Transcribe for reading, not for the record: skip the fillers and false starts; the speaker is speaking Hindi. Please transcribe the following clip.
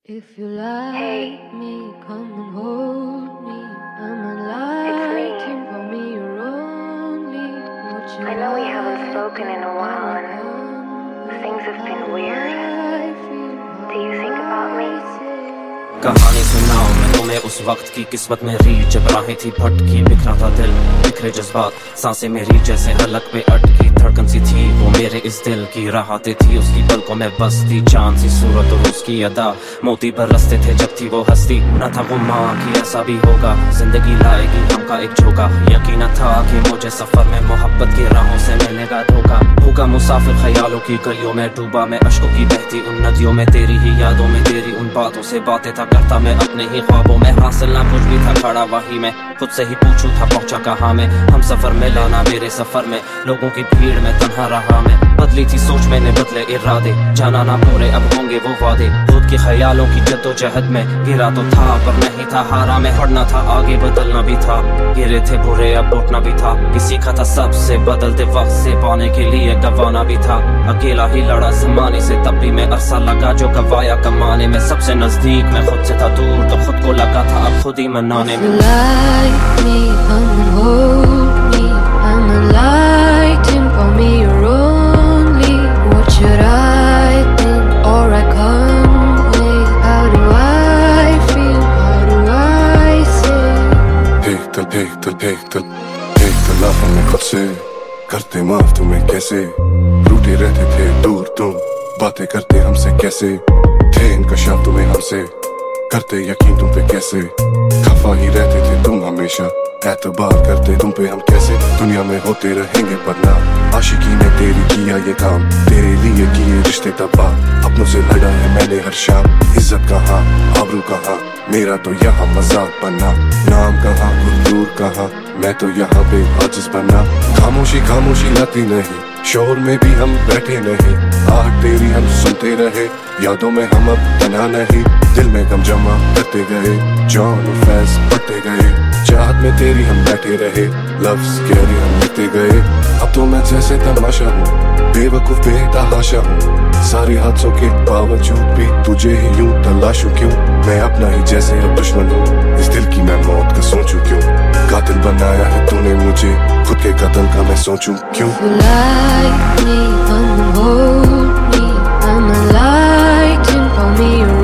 If you like me, come and hold me. I'm a light, for me you're only what you I know we haven't spoken in a while and things have been weird. Do you think about me? कहानी सुनाओ मैं तुम्हें उस वक्त की किस्मत मेरी जब राहें थी भटकी बिखरा था दिल बिखरे जज्बात सांसें मेरी जैसे हलक पे अटकी धड़कन सी थी वो मेरे इस दिल की राहतें थी उसकी पलकों में बसती चांद सी सूरत और उसकी अदा मोती बरसते थे जब थी वो हंसती न था वो माँ की ऐसा भी होगा जिंदगी लाएगी हम का एक झोंका यकीन था कि मुझे सफर में मोहब्बत की राहों से मिलेगा धोखा भूखा मुसाफिर ख्यालों की गलियों में डूबा मैं अश्कों की बहती उन नदियों में तेरी ही यादों में तेरी उन बातों से बातें था करता मैं अपने ही ख्वाबों में हासिल ना कुछ भी था खड़ा वही मैं खुद से ही पूछूं था पहुंचा कहाँ मैं हम सफर में लाना मेरे सफर में लोगों की भीड़ में तन्हा रहा मैं बदली थी सोच मैंने बदले इरादे जाना ना पूरे अब होंगे वो वादे खुद के ख्यालों की जद्दोजहद में गिरा तो था पर नहीं था हारा मैं पढ़ना था आगे बदलना भी था गिरे थे बुरे अब उठना भी था सीखा था सबसे बदलते वक्त से पाने के लिए गवाना भी था अकेला ही लड़ा जमाने से तब भी मैं अरसा लगा जो गवाया कमाने में सबसे नजदीक मैं खुद से था दूर तो खुद को लगा था अब खुद ही मनाने में एक तलाफ हमें खुद से करते माफ तुम्हें कैसे रूठे रहते थे दूर तुम बातें करते हमसे कैसे थे इनकशाफ तुम्हें हमसे करते यकीन तुम पे कैसे खफा ही रहते थे तुम हमेशा एतबार करते तुम पे हम कैसे दुनिया में होते रहेंगे बदना आशिकी ने तेरी किया ये काम तेरे लिए किए रिश्ते तबाह अपनों से लड़ा है मैंने हर शाम इज्जत कहाँ आबरू कहाँ मेरा तो यहाँ मजाक बना नाम कहाँ गुरूर कहाँ मैं तो यहाँ पे आजिज़ बना खामोशी खामोशी लती नहीं शोर में भी हम बैठे नहीं आहट तेरी हम सुनते रहे यादों में हम अब तना नहीं दिल में गम जमा करते गए जॉन और फैज पढ़ते गए चाहत में तेरी हम बैठे रहे लफ्ज़ गहरे हम लिखते गए अब तो मैं जैसे तमाशा हूँ बेवकूफ बेतहाशा हूँ सारे हादसों के बावजूद भी तुझे ही यूं तलाशूं क्यों मैं अपना ही जैसे अब दुश्मन हूँ इस दिल की मैं मौत का सोचूं क्यों कातिल बनाया है तूने मुझे खुद के कत्ल का मैं सोचूं क्यों I'm a light, for me